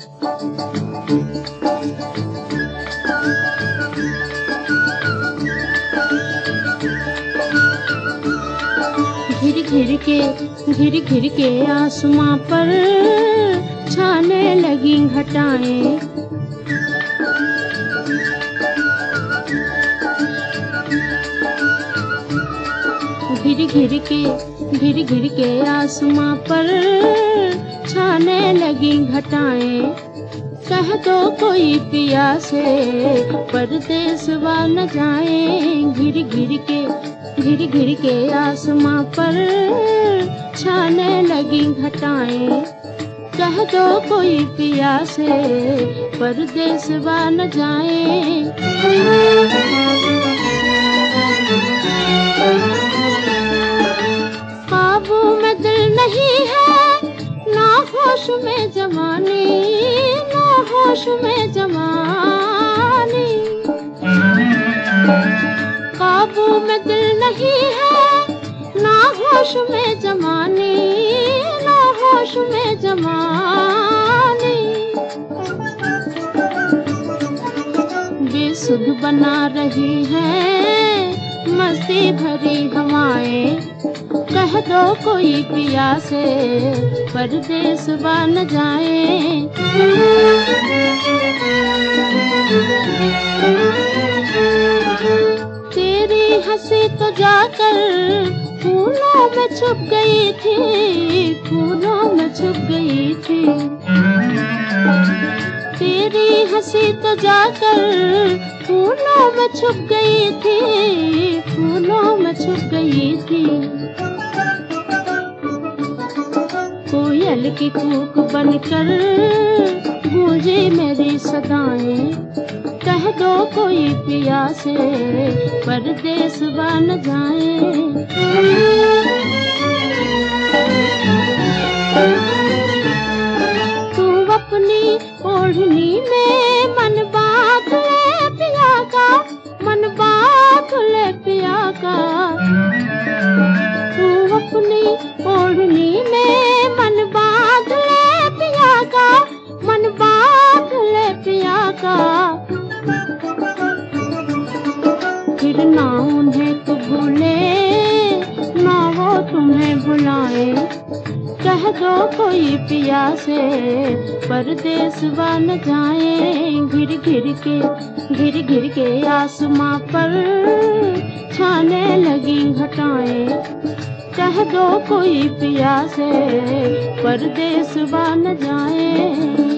घिर घिर के आसमां पर छाने लगी घटाएं। घिर घिर के आसमां पर छाने लगी घटाएं। कह दो कोई पिया से परदेसवा न जाए। घिर घिर के आसमां पर छाने लगी घटाएं। कह दो कोई पिया से परदेसवा न जाए। काबू में दिल नहीं है, ना होश में जवानी, ना होश में जवानी। काबू में दिल नहीं है, ना होश में जवानी, ना होश में जवानी। बेसुध बना रही है मस्ती भरी हवाएं। कह दो कोई पिया से परदेसवा न जाए। तेरी हंसी तो जाकर फूलों में छुप गई थी, फूलों में छुप गई थी। तेरी हंसी तो जाकर फूलों में छुप गई थी, फूलों में छुप गई थी। कोयल की कूक बनकर गूंजी मेरी सदाएं। कह दो कोई पिया से परदेसवा न जाए। तू अपनी ओढ़नी में मन बांध ले पिया का, मन बांध ले पिया का। तू अपनी ओढ़नी में मन बांध ले पिया का, मन बांध ले पिया का। फिर ना उन्हें तू भूले, ना वो तुम्हें बुलाए। कह दो कोई पिया से परदेसवा न जाए। घिर घिर के आसमां पर छाने लगी घटाएं। कह दो कोई पिया से परदेसवा न जाए।